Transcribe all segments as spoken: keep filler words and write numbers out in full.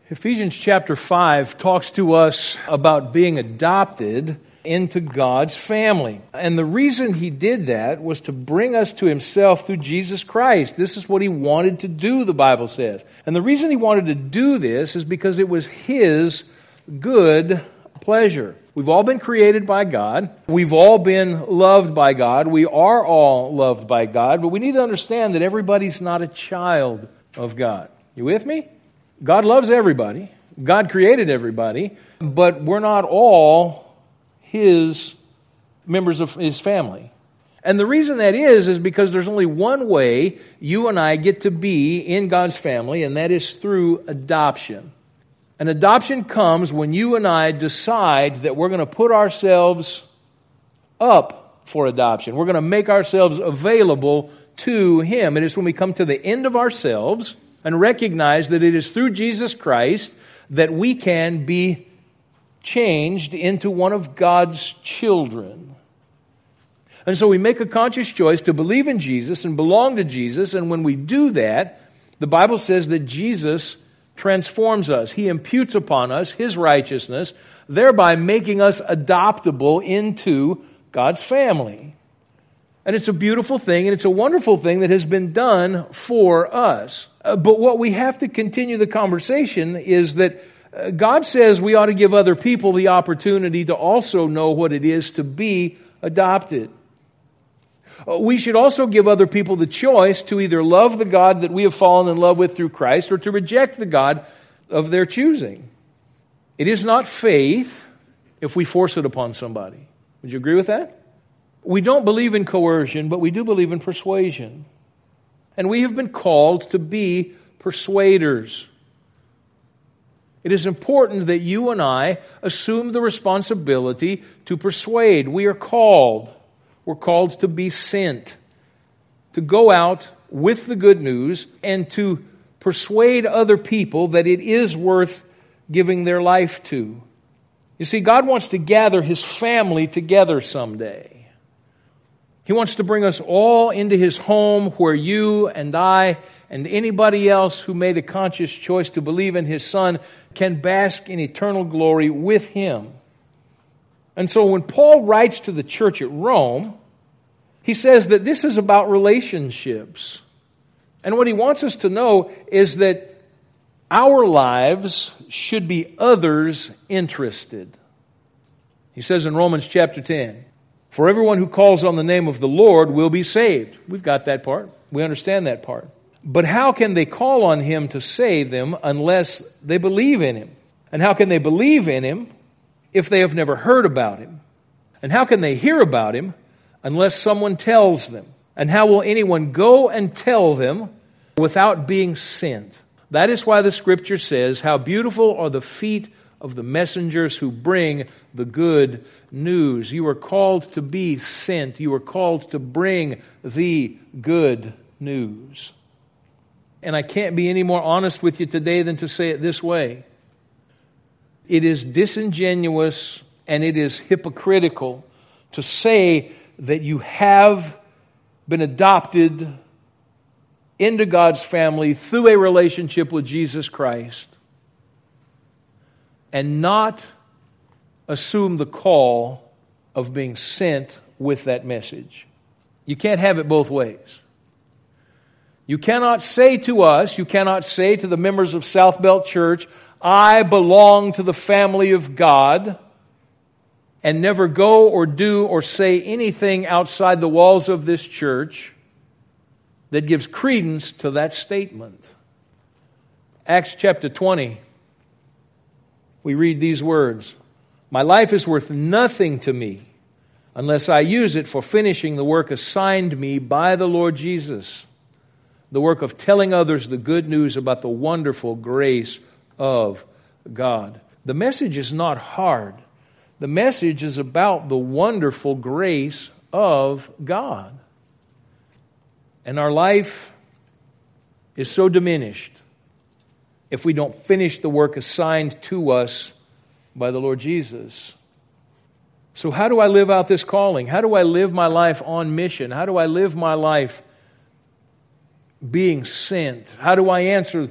Ephesians chapter five talks to us about being adopted into God's family. And the reason he did that was to bring us to himself through Jesus Christ. This is what he wanted to do, the Bible says. And the reason he wanted to do this is because it was his good pleasure. We've all been created by God. We've all been loved by God. We are all loved by God. But we need to understand that everybody's not a child of God. You with me? God loves everybody. God created everybody. But we're not all his members of his family. And the reason that is, is because there's only one way you and I get to be in God's family, and that is through adoption. And adoption comes when you and I decide that we're going to put ourselves up for adoption. We're going to make ourselves available to him. It is when we come to the end of ourselves and recognize that it is through Jesus Christ that we can be changed into one of God's children. And so we make a conscious choice to believe in Jesus and belong to Jesus. And when we do that, the Bible says that Jesus transforms us. He imputes upon us his righteousness, thereby making us adoptable into God's family. And it's a beautiful thing, and it's a wonderful thing that has been done for us. Uh, but what we have to continue the conversation is that uh, God says we ought to give other people the opportunity to also know what it is to be adopted. Uh, we should also give other people the choice to either love the God that we have fallen in love with through Christ or to reject the God of their choosing. It is not faith if we force it upon somebody. Would you agree with that? We don't believe in coercion, but we do believe in persuasion. And we have been called to be persuaders. It is important that you and I assume the responsibility to persuade. We are called. We're called to be sent, to go out with the good news and to persuade other people that it is worth giving their life to. You see, God wants to gather his family together someday. He wants to bring us all into his home where you and I and anybody else who made a conscious choice to believe in his Son can bask in eternal glory with him. And so when Paul writes to the church at Rome, he says that this is about relationships. And what he wants us to know is that our lives should be others interested. He says in Romans chapter ten, "For everyone who calls on the name of the Lord will be saved." We've got that part. We understand that part. But how can they call on him to save them unless they believe in him? And how can they believe in him if they have never heard about him? And how can they hear about him unless someone tells them? And how will anyone go and tell them without being sent? That is why the Scripture says, "How beautiful are the feet of the messengers who bring the good news." You are called to be sent. You are called to bring the good news. And I can't be any more honest with you today than to say it this way. It is disingenuous and it is hypocritical to say that you have been adopted into God's family through a relationship with Jesus Christ and not assume the call of being sent with that message. You can't have it both ways. You cannot say to us, you cannot say to the members of South Belt Church, "I belong to the family of God," and never go or do or say anything outside the walls of this church that gives credence to that statement. Acts chapter twenty, we read these words, "My life is worth nothing to me unless I use it for finishing the work assigned me by the Lord Jesus, the work of telling others the good news about the wonderful grace of God." The message is not hard. The message is about the wonderful grace of God. And our life is so diminished if we don't finish the work assigned to us by the Lord Jesus. So how do I live out this calling? How do I live my life on mission? How do I live my life being sent? How do I answer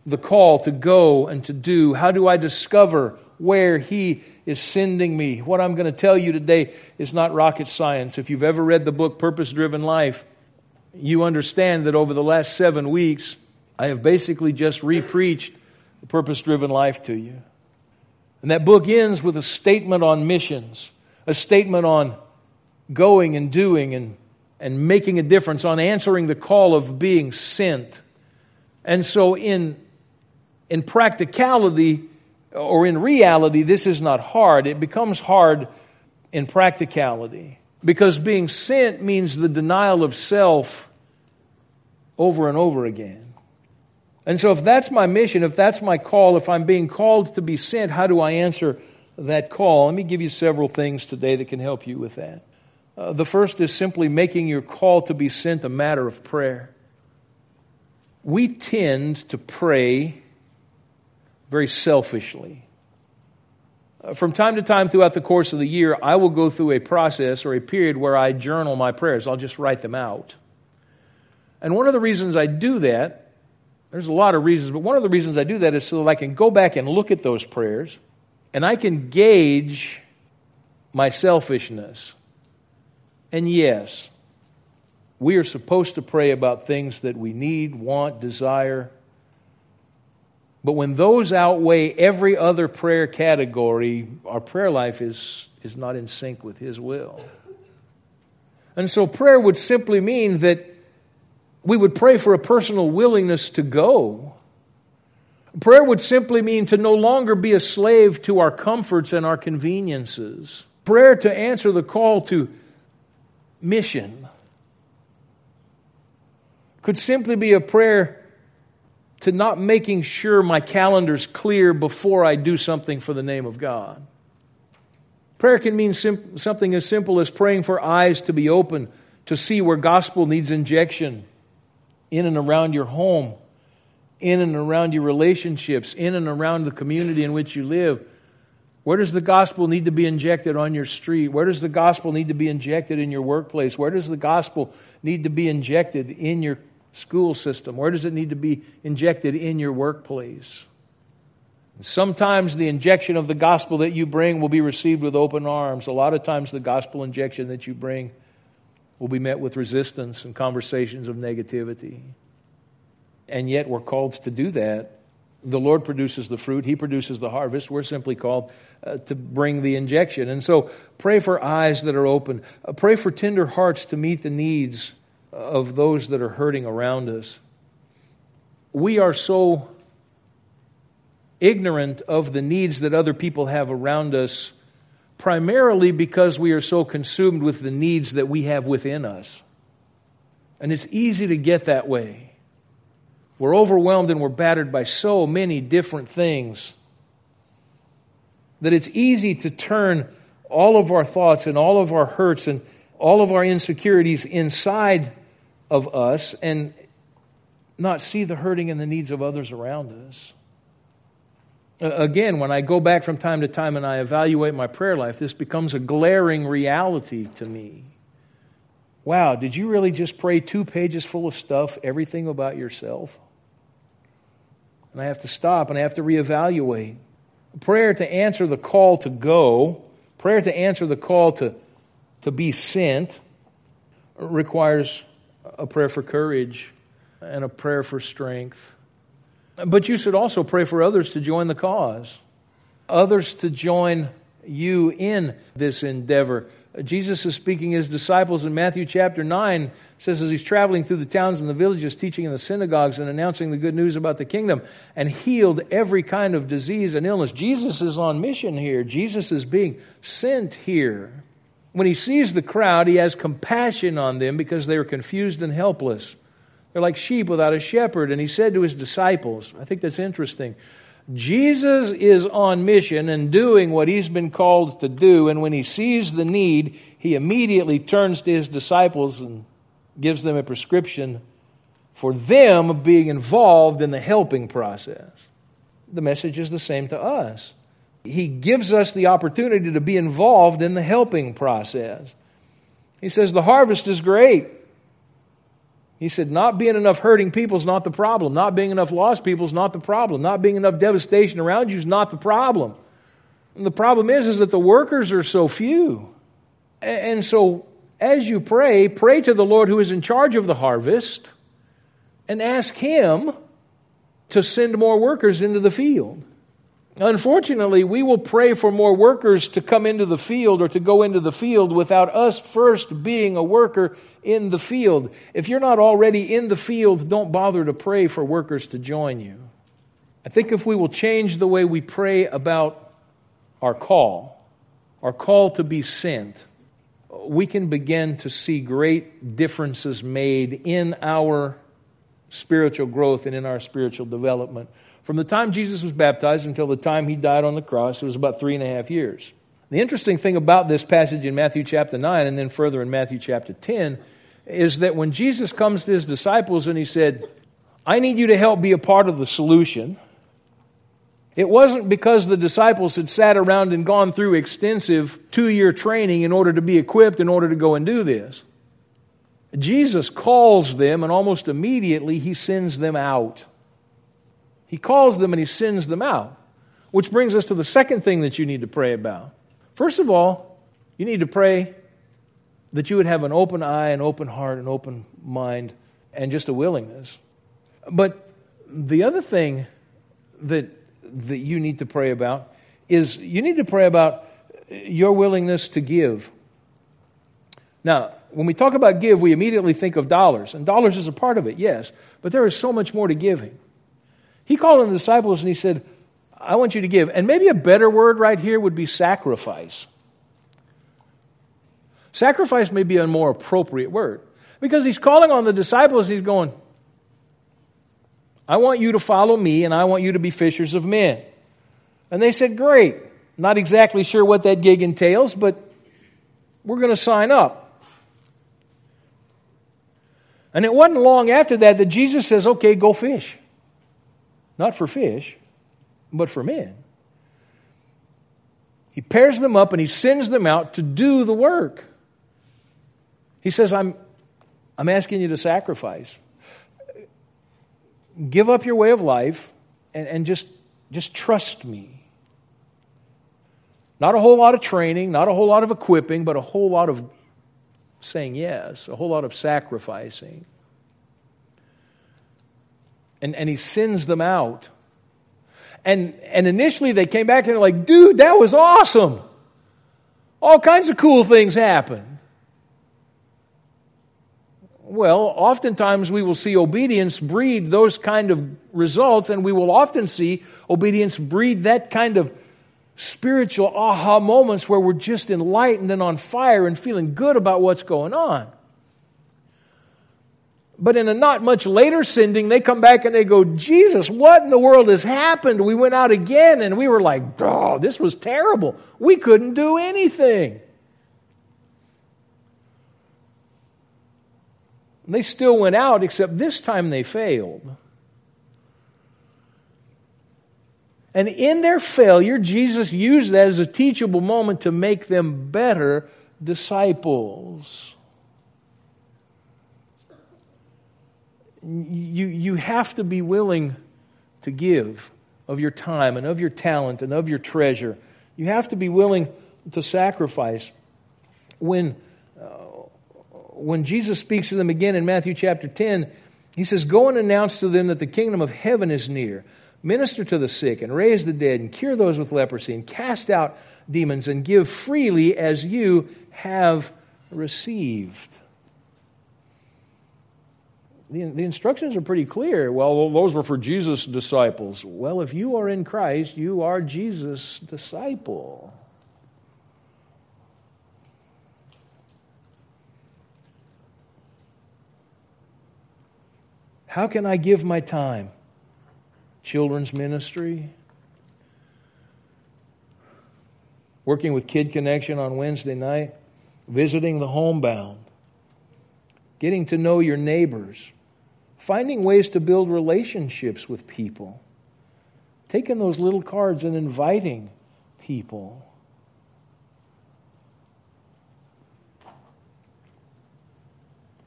the call to go and to do? How do I discover where He is sending me? What I'm going to tell you today is not rocket science. If you've ever read the book Purpose Driven Life, you understand that over the last seven weeks, I have basically just re-preached the Purpose Driven Life to you. And that book ends with a statement on missions, a statement on going and doing and, and making a difference, on answering the call of being sent. And so in, in practicality, or in reality, this is not hard. It becomes hard in practicality, because being sent means the denial of self over and over again. And so if that's my mission, if that's my call, if I'm being called to be sent, how do I answer that call? Let me give you several things today that can help you with that. Uh, the first is simply making your call to be sent a matter of prayer. We tend to pray very selfishly. Uh, from time to time throughout the course of the year, I will go through a process or a period where I journal my prayers. I'll just write them out. And one of the reasons I do that, there's a lot of reasons, but one of the reasons I do that is so that I can go back and look at those prayers and I can gauge my selfishness. And yes, we are supposed to pray about things that we need, want, desire. But when those outweigh every other prayer category, our prayer life is, is not in sync with His will. And so prayer would simply mean that we would pray for a personal willingness to go. Prayer would simply mean to no longer be a slave to our comforts and our conveniences. Prayer to answer the call to mission could simply be a prayer to not making sure my calendar's clear before I do something for the name of God. Prayer can mean sim- something as simple as praying for eyes to be open to see where gospel needs injection in and around your home, in and around your relationships, in and around the community in which you live. Where does the gospel need to be injected on your street? Where does the gospel need to be injected in your workplace? Where does the gospel need to be injected in your school system? Where does it need to be injected in your workplace? Sometimes the injection of the gospel that you bring will be received with open arms. A lot of times the gospel injection that you bring will be met with resistance and conversations of negativity. And yet we're called to do that. The Lord produces the fruit. He produces the harvest. We're simply called uh, to bring the injection. And so pray for eyes that are open. Uh, pray for tender hearts to meet the needs of those that are hurting around us. We are so ignorant of the needs that other people have around us, primarily because we are so consumed with the needs that we have within us. And it's easy to get that way. We're overwhelmed and we're battered by so many different things that it's easy to turn all of our thoughts and all of our hurts and all of our insecurities inside of us and not see the hurting and the needs of others around us. Again, when I go back from time to time and I evaluate my prayer life, this becomes a glaring reality to me. Wow, did you really just pray two pages full of stuff, everything about yourself? And I have to stop and I have to reevaluate. Prayer to answer the call to go, prayer to answer the call to, to be sent, requires a prayer for courage and a prayer for strength. But you should also pray for others to join the cause, others to join you in this endeavor. Jesus is speaking to His disciples in Matthew chapter nine, says as He's traveling through the towns and the villages, teaching in the synagogues and announcing the good news about the kingdom, and healed every kind of disease and illness. Jesus is on mission here. Jesus is being sent here. When He sees the crowd, He has compassion on them because they are confused and helpless. They're like sheep without a shepherd. And He said to His disciples, I think that's interesting, Jesus is on mission and doing what He's been called to do. And when He sees the need, He immediately turns to His disciples and gives them a prescription for them being involved in the helping process. The message is the same to us. He gives us the opportunity to be involved in the helping process. He says the harvest is great, He said, not being enough hurting people is not the problem. Not being enough lost people is not the problem. Not being enough devastation around you is not the problem. And the problem is, is that the workers are so few. And so, as you pray, pray to the Lord who is in charge of the harvest and ask Him to send more workers into the field. Unfortunately, we will pray for more workers to come into the field or to go into the field without us first being a worker in the field. If you're not already in the field, don't bother to pray for workers to join you. I think if we will change the way we pray about our call, our call to be sent, we can begin to see great differences made in our spiritual growth and in our spiritual development. From the time Jesus was baptized until the time He died on the cross, it was about three and a half years. The interesting thing about this passage in Matthew chapter nine and then further in Matthew chapter ten is that when Jesus comes to His disciples and He said, I need you to help be a part of the solution, it wasn't because the disciples had sat around and gone through extensive two-year training in order to be equipped in order to go and do this. Jesus calls them, and almost immediately He sends them out. He calls them and He sends them out. Which brings us to the second thing that you need to pray about. First of all, you need to pray that you would have an open eye, an open heart, an open mind, and just a willingness. But the other thing that, that you need to pray about is you need to pray about your willingness to give. Now, when we talk about give, we immediately think of dollars. And dollars is a part of it, yes. But there is so much more to giving. He called on the disciples and He said, I want you to give. And maybe a better word right here would be sacrifice. Sacrifice may be a more appropriate word. Because He's calling on the disciples, He's going, I want you to follow me and I want you to be fishers of men. And they said, great. Not exactly sure what that gig entails, but we're going to sign up. And it wasn't long after that that Jesus says, okay, go fish. Not for fish, but for men. He pairs them up and He sends them out to do the work. He says, I'm, I'm asking you to sacrifice. Give up your way of life and, and just, just trust me. Not a whole lot of training, not a whole lot of equipping, but a whole lot of saying yes, a whole lot of sacrificing. And, and He sends them out. And, and initially they came back and they're like, dude, that was awesome. All kinds of cool things happen. Well, oftentimes we will see obedience breed those kind of results, and we will often see obedience breed that kind of spiritual aha moments where we're just enlightened and on fire and feeling good about what's going on. But in a not much later sending, they come back and they go, Jesus, what in the world has happened? We went out again and we were like, oh, this was terrible. We couldn't do anything. And they still went out, except this time they failed. And in their failure, Jesus used that as a teachable moment to make them better disciples. You, you have to be willing to give of your time and of your talent and of your treasure. You have to be willing to sacrifice. When, uh, when Jesus speaks to them again in Matthew chapter ten, He says, go and announce to them that the kingdom of heaven is near. Minister to the sick and raise the dead and cure those with leprosy and cast out demons and give freely as you have received. The, the instructions are pretty clear. Well, those were for Jesus' disciples. Well, if you are in Christ, you are Jesus' disciple. How can I give my time? Children's ministry, working with Kid Connection on Wednesday night, visiting the homebound, getting to know your neighbors, finding ways to build relationships with people, taking those little cards and inviting people.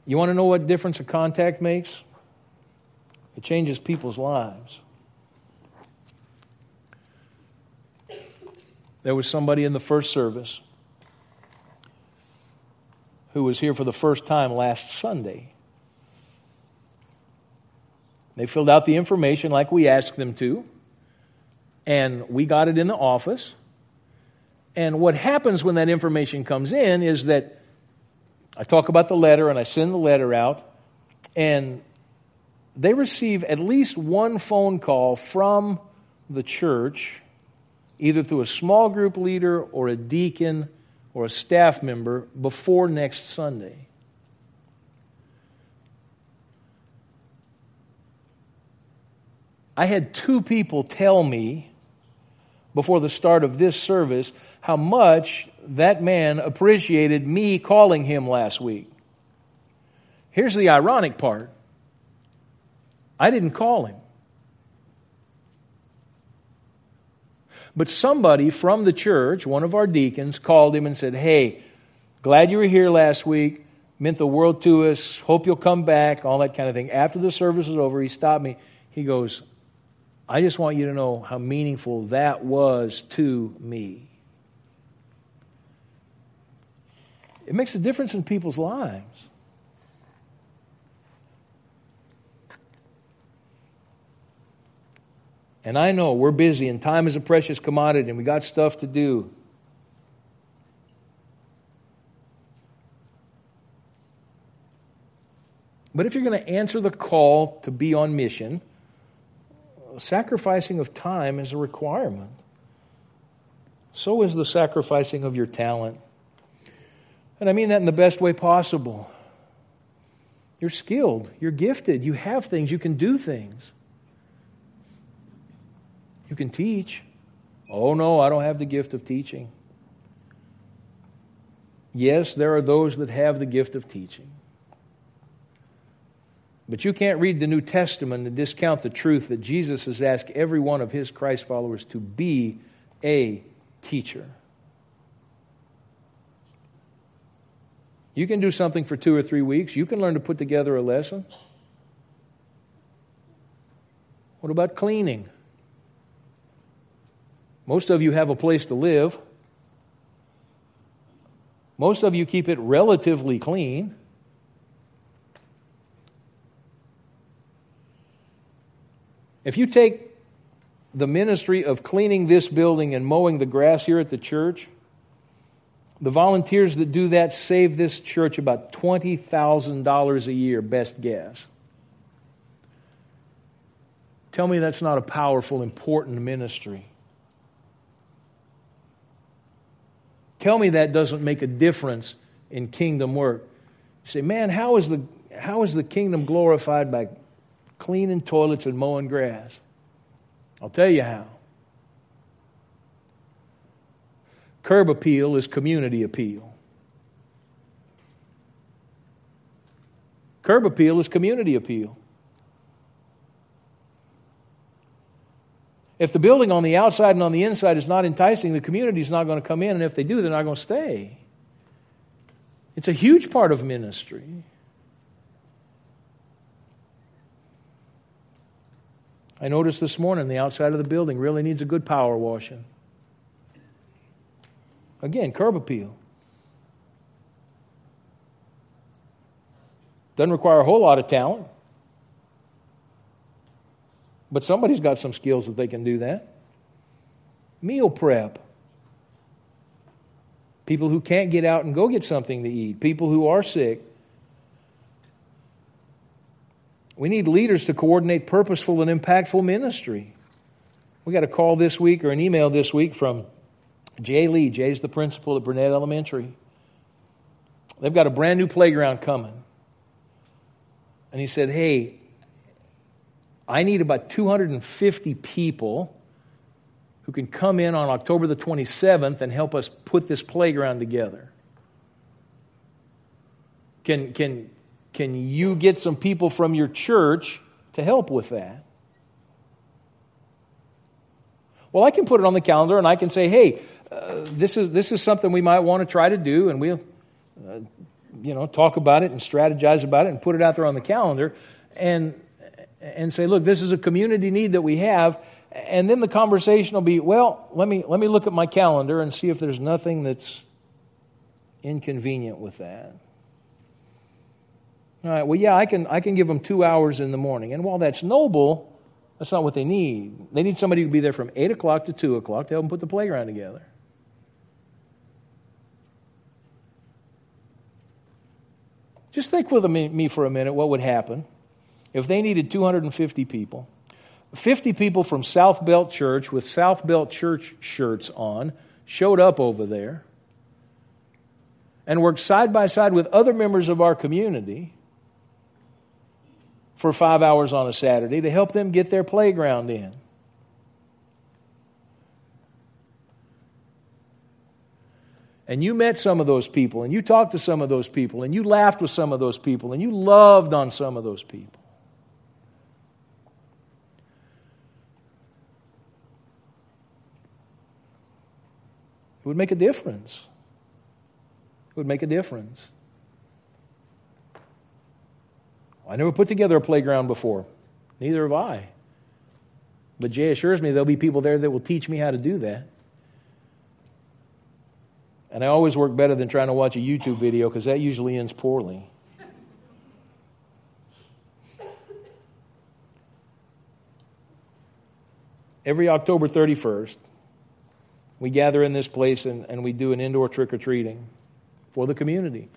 You want to know what difference a contact makes? It changes people's lives. There was somebody in the first service who was here for the first time last Sunday. They filled out the information like we asked them to, and we got it in the office. And what happens when that information comes in is that I talk about the letter and I send the letter out, and they receive at least one phone call from the church, either through a small group leader or a deacon or a staff member, before next Sunday. I had two people tell me before the start of this service how much that man appreciated me calling him last week. Here's the ironic part. I didn't call him. But somebody from the church, one of our deacons, called him and said, "Hey, glad you were here last week. Meant the world to us. Hope you'll come back," all that kind of thing. After the service was over, he stopped me. He goes, "I just want you to know how meaningful that was to me." It makes a difference in people's lives. And I know we're busy and time is a precious commodity and we got stuff to do. But if you're going to answer the call to be on mission, sacrificing of time is a requirement. So is the sacrificing of your talent. And I mean that in the best way possible. You're skilled. You're gifted. You have things. You can do things. You can teach. Oh, no, I don't have the gift of teaching. Yes, there are those that have the gift of teaching. But you can't read the New Testament and discount the truth that Jesus has asked every one of His Christ followers to be a teacher. You can do something for two or three weeks. You can learn to put together a lesson. What about cleaning? Most of you have a place to live. Most of you keep it relatively clean. If you take the ministry of cleaning this building and mowing the grass here at the church, the volunteers that do that save this church about twenty thousand dollars a year, best guess. Tell me that's not a powerful, important ministry. Tell me that doesn't make a difference in kingdom work. You say, man, how is the how is the kingdom glorified by cleaning toilets and mowing grass? I'll tell you how. Curb appeal is community appeal. Curb appeal is community appeal. If the building on the outside and on the inside is not enticing, the community is not going to come in, and if they do, they're not going to stay. It's a huge part of ministry. I noticed this morning the outside of the building really needs a good power washing. Again, curb appeal. Doesn't require a whole lot of talent. But somebody's got some skills that they can do that. Meal prep. People who can't get out and go get something to eat. People who are sick. We need leaders to coordinate purposeful and impactful ministry. We got a call this week or an email this week from Jay Lee. Jay's the principal at Burnett Elementary. They've got a brand new playground coming. And he said, hey, I need about two hundred fifty people who can come in on October the twenty-seventh and help us put this playground together. Can, can, can you get some people from your church to help with that? Well, I can put it on the calendar and I can say, hey, uh, this is this is something we might want to try to do, and we'll uh, you know, talk about it and strategize about it and put it out there on the calendar and and say, look, this is a community need that we have. And then the conversation will be, well, let me let me look at my calendar and see if there's nothing that's inconvenient with that. All right, well, yeah, I can I can give them two hours in the morning. And while that's noble, that's not what they need. They need somebody who can be there from eight o'clock to two o'clock to help them put the playground together. Just think with me for a minute what would happen if they needed two hundred fifty people. fifty people from South Belt Church with South Belt Church shirts on showed up over there and worked side by side with other members of our community for five hours on a Saturday to help them get their playground in. And you met some of those people, and you talked to some of those people, and you laughed with some of those people, and you loved on some of those people. It would make a difference. It would make a difference. I never put together a playground before. Neither have I. But Jay assures me there'll be people there that will teach me how to do that. And I always work better than trying to watch a YouTube video because that usually ends poorly. Every October thirty-first, we gather in this place and, and we do an indoor trick-or-treating for the community.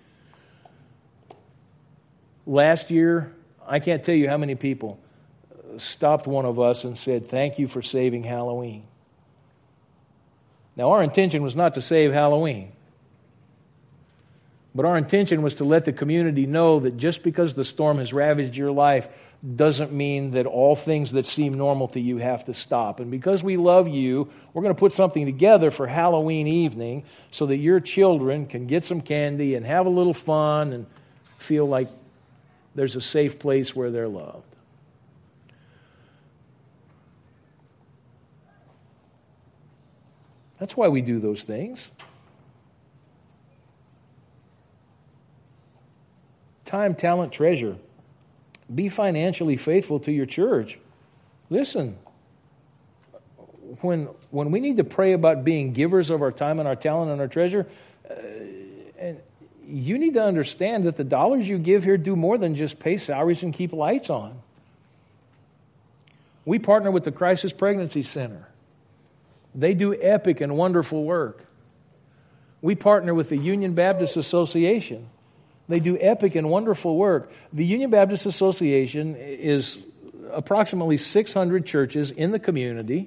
Last year, I can't tell you how many people stopped one of us and said, "Thank you for saving Halloween." Now, our intention was not to save Halloween. But our intention was to let the community know that just because the storm has ravaged your life doesn't mean that all things that seem normal to you have to stop. And because we love you, we're going to put something together for Halloween evening so that your children can get some candy and have a little fun and feel like there's a safe place where they're loved. That's why we do those things. Time, talent, treasure. Be financially faithful to your church. Listen, when when we need to pray about being givers of our time and our talent and our treasure, uh, and you need to understand that the dollars you give here do more than just pay salaries and keep lights on. We partner with the Crisis Pregnancy Center. They do epic and wonderful work. We partner with the Union Baptist Association. They do epic and wonderful work. The Union Baptist Association is approximately six hundred churches in the community.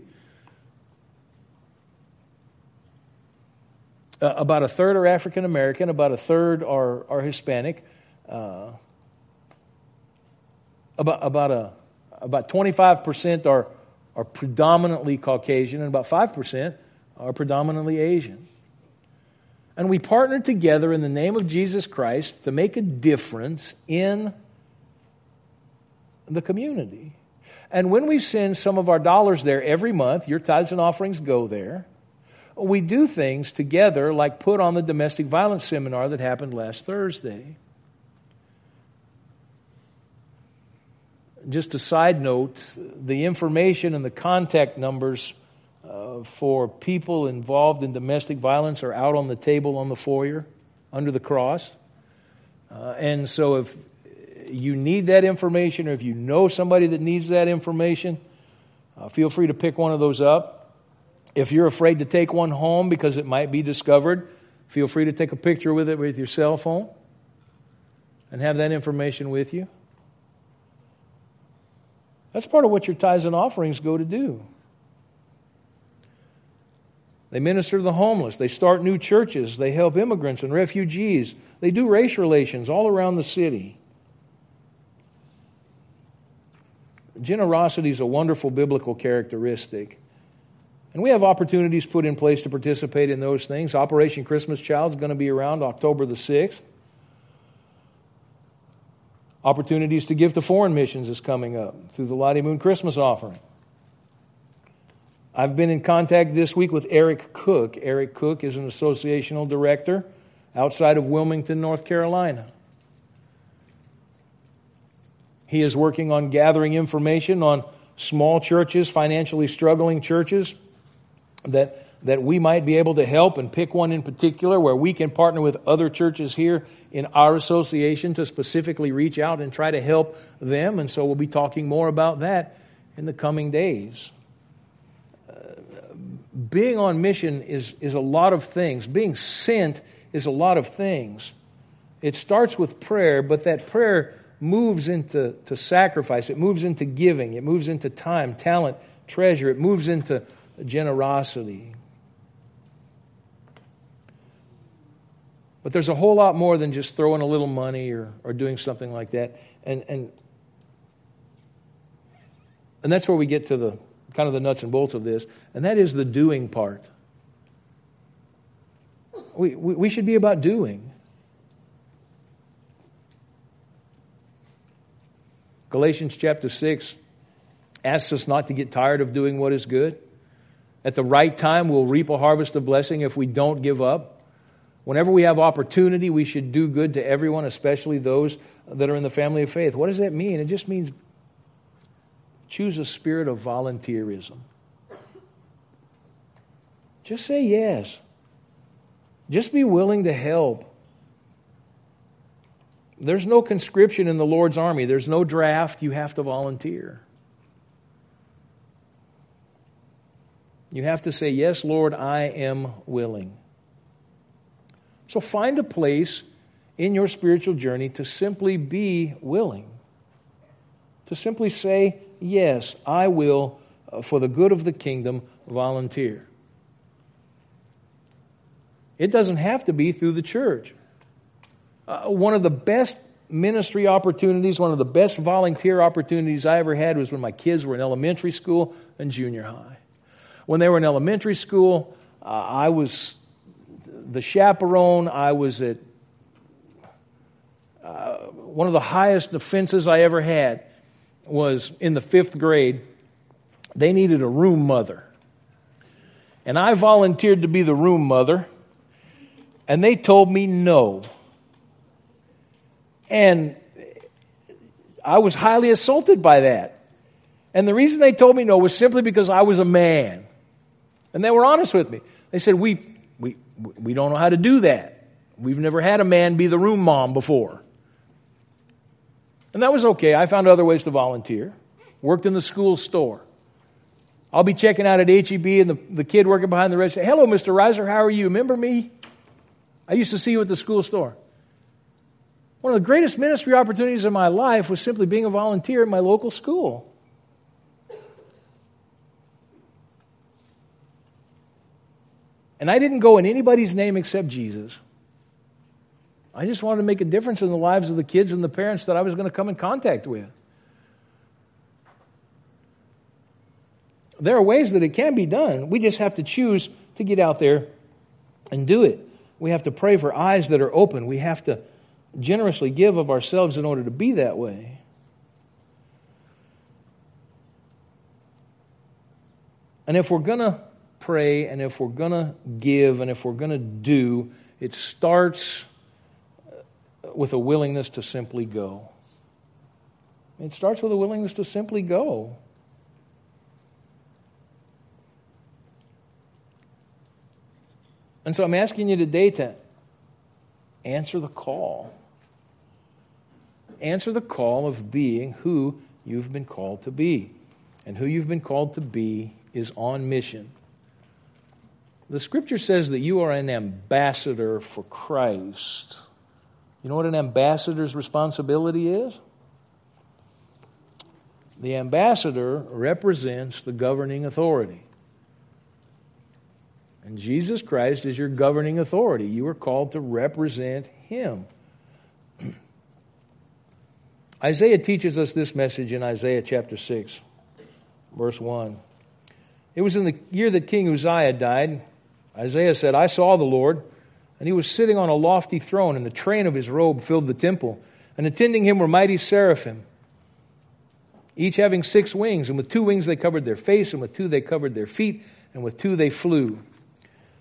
Uh, about a third are African American, about a third are, are Hispanic. Uh, about about a about twenty-five percent are are predominantly Caucasian, and about five percent are predominantly Asian. And we partnered together in the name of Jesus Christ to make a difference in the community. And when we send some of our dollars there every month, your tithes and offerings go there, we do things together like put on the domestic violence seminar that happened last Thursday. Just a side note, the information and the contact numbers uh, for people involved in domestic violence are out on the table on the foyer under the cross. Uh, and so if you need that information or if you know somebody that needs that information, uh, feel free to pick one of those up. If you're afraid to take one home because it might be discovered, feel free to take a picture with it with your cell phone and have that information with you. That's part of what your tithes and offerings go to do. They minister to the homeless. They start new churches. They help immigrants and refugees. They do race relations all around the city. Generosity is a wonderful biblical characteristic. And we have opportunities put in place to participate in those things. Operation Christmas Child is going to be around October the sixth. Opportunities to give to foreign missions is coming up through the Lottie Moon Christmas offering. I've been in contact this week with Eric Cook. Eric Cook is an associational director outside of Wilmington, North Carolina. He is working on gathering information on small churches, financially struggling churches, that that we might be able to help, and pick one in particular where we can partner with other churches here in our association to specifically reach out and try to help them. And so we'll be talking more about that in the coming days. Uh, being on mission is, is a lot of things. Being sent is a lot of things. It starts with prayer, but that prayer moves into to sacrifice. It moves into giving. It moves into time, talent, treasure. It moves into generosity. But there's a whole lot more than just throwing a little money or, or doing something like that. And, and and that's where we get to the kind of the nuts and bolts of this. And that is the doing part. We, we, we should be about doing. Galatians chapter six asks us not to get tired of doing what is good. At the right time, we'll reap a harvest of blessing if we don't give up. Whenever we have opportunity, we should do good to everyone, especially those that are in the family of faith. What does that mean? It just means choose a spirit of volunteerism. Just say yes. Just be willing to help. There's no conscription in the Lord's army. There's no draft. You have to volunteer. You have to say, yes, Lord, I am willing. So find a place in your spiritual journey to simply be willing. To simply say, yes, I will, uh, for the good of the kingdom, volunteer. It doesn't have to be through the church. Uh, one of the best ministry opportunities, one of the best volunteer opportunities I ever had was when my kids were in elementary school and junior high. When they were in elementary school, uh, I was the chaperone. I was at uh, one of the highest offenses I ever had was in the fifth grade. They needed a room mother. And I volunteered to be the room mother. And they told me no. And I was highly assaulted by that. And the reason they told me no was simply because I was a man. And they were honest with me. They said, we we we don't know how to do that. We've never had a man be the room mom before. And that was okay. I found other ways to volunteer. Worked in the school store. I'll be checking out at H E B and the, the kid working behind the register. Hello, Mister Reiser, how are you? Remember me? I used to see you at the school store. One of the greatest ministry opportunities in my life was simply being a volunteer at my local school. And I didn't go in anybody's name except Jesus. I just wanted to make a difference in the lives of the kids and the parents that I was going to come in contact with. There are ways that it can be done. We just have to choose to get out there and do it. We have to pray for eyes that are open. We have to generously give of ourselves in order to be that way. And if we're going to pray, and if we're going to give, and if we're going to do, it starts with a willingness to simply go. It starts with a willingness to simply go. And so I'm asking you today to answer the call. Answer the call of being who you've been called to be. And who you've been called to be is on mission. The Scripture says that you are an ambassador for Christ. You know what an ambassador's responsibility is? The ambassador represents the governing authority. And Jesus Christ is your governing authority. You are called to represent Him. Isaiah teaches us this message in Isaiah chapter six, verse one. It was in the year that King Uzziah died. Isaiah said, I saw the Lord, and He was sitting on a lofty throne, and the train of His robe filled the temple. And attending Him were mighty seraphim, each having six wings. And with two wings they covered their face, and with two they covered their feet, and with two they flew.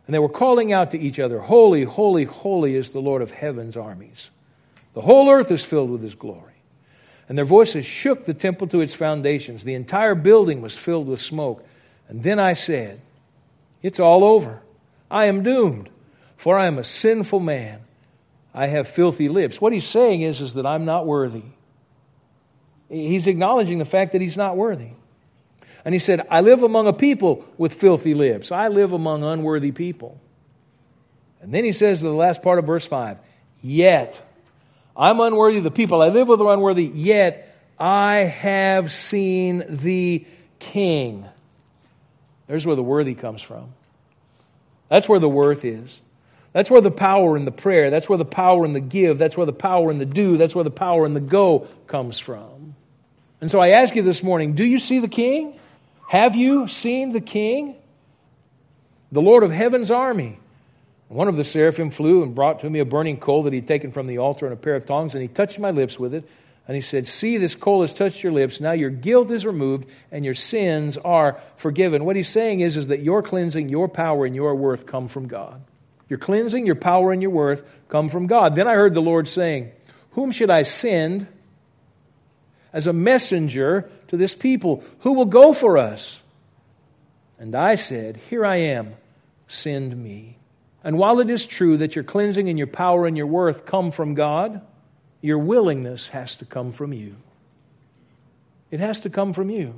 And they were calling out to each other, "Holy, holy, holy is the Lord of heaven's armies. The whole earth is filled with His glory." And their voices shook the temple to its foundations. The entire building was filled with smoke. And then I said, "It's all over. I am doomed, for I am a sinful man. I have filthy lips." What he's saying is, is that I'm not worthy. He's acknowledging the fact that he's not worthy. And he said, "I live among a people with filthy lips. I live among unworthy people." And then he says to the last part of verse five, "Yet I'm unworthy of the people I live with are unworthy, yet I have seen the King." There's where the worthy comes from. That's where the worth is. That's where the power in the prayer, that's where the power in the give, that's where the power in the do, that's where the power in the go comes from. And so I ask you this morning, do you see the King? Have you seen the King? The Lord of heaven's army. One of the seraphim flew and brought to me a burning coal that he'd taken from the altar and a pair of tongs, and he touched my lips with it. And he said, "See, this coal has touched your lips. Now your guilt is removed and your sins are forgiven." What he's saying is, is that your cleansing, your power, and your worth come from God. Your cleansing, your power, and your worth come from God. Then I heard the Lord saying, "Whom should I send as a messenger to this people? Who will go for us?" And I said, "Here I am, send me." And while it is true that your cleansing and your power and your worth come from God, your willingness has to come from you. It has to come from you.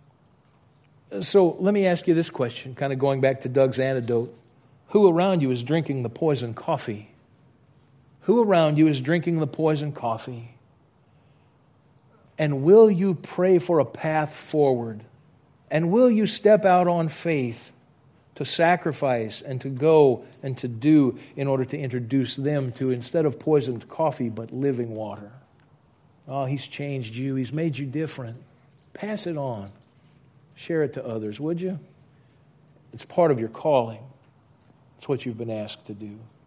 So let me ask you this question, kind of going back to Doug's antidote. Who around you is drinking the poison coffee? Who around you is drinking the poison coffee? And will you pray for a path forward? And will you step out on faith to sacrifice and to go and to do in order to introduce them to, instead of poisoned coffee, but living water? Oh, He's changed you. He's made you different. Pass it on. Share it to others, would you? It's part of your calling. It's what you've been asked to do.